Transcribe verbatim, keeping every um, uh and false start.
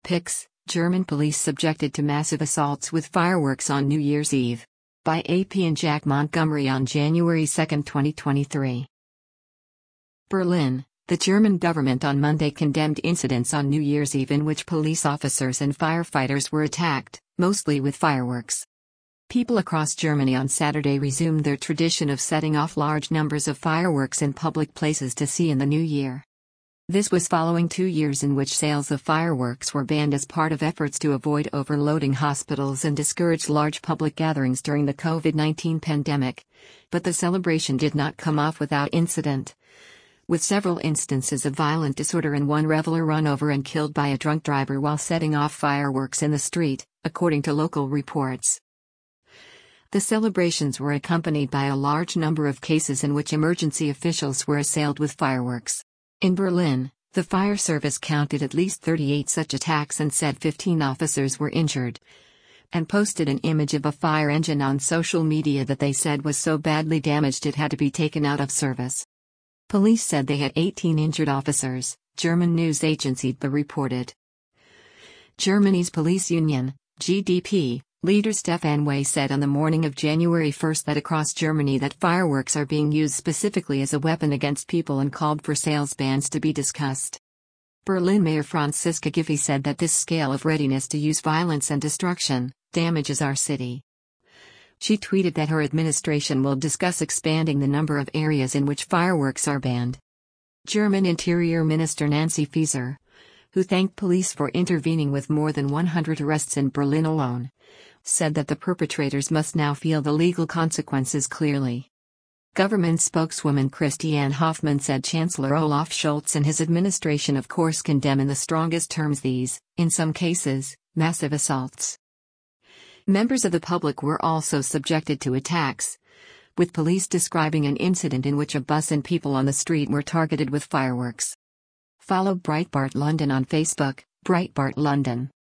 Pics, German police subjected to massive assaults with fireworks on New Year's Eve. By A P and Jack Montgomery on January second, twenty twenty-three. Berlin. The German government on Monday condemned incidents on New Year's Eve in which police officers and firefighters were attacked, mostly with fireworks. People across Germany on Saturday resumed their tradition of setting off large numbers of fireworks in public places to see in the new year. This was following two years in which sales of fireworks were banned as part of efforts to avoid overloading hospitals and discourage large public gatherings during the COVID nineteen pandemic. But the celebration did not come off without incident, with several instances of violent disorder and one reveler run over and killed by a drunk driver while setting off fireworks in the street, according to local reports. The celebrations were accompanied by a large number of cases in which emergency officials were assailed with fireworks. In Berlin, the fire service counted at least thirty-eight such attacks and said fifteen officers were injured, and posted an image of a fire engine on social media that they said was so badly damaged it had to be taken out of service. Police said they had eighteen injured officers, German news agency D P A reported. Germany's police union, G D P, leader Stefan Way said on the morning of January first that across Germany that fireworks are being used specifically as a weapon against people and called for sales bans to be discussed. Berlin Mayor Franziska Giffey said that this scale of readiness to use violence and destruction damages our city. She tweeted that her administration will discuss expanding the number of areas in which fireworks are banned. German Interior Minister Nancy Faeser, who thanked police for intervening with more than one hundred arrests in Berlin alone, said that the perpetrators must now feel the legal consequences clearly. Government spokeswoman Christiane Hoffmann said Chancellor Olaf Scholz and his administration of course condemn in the strongest terms these, in some cases, massive assaults. Members of the public were also subjected to attacks, with police describing an incident in which a bus and people on the street were targeted with fireworks. Follow Breitbart London on Facebook, Breitbart London.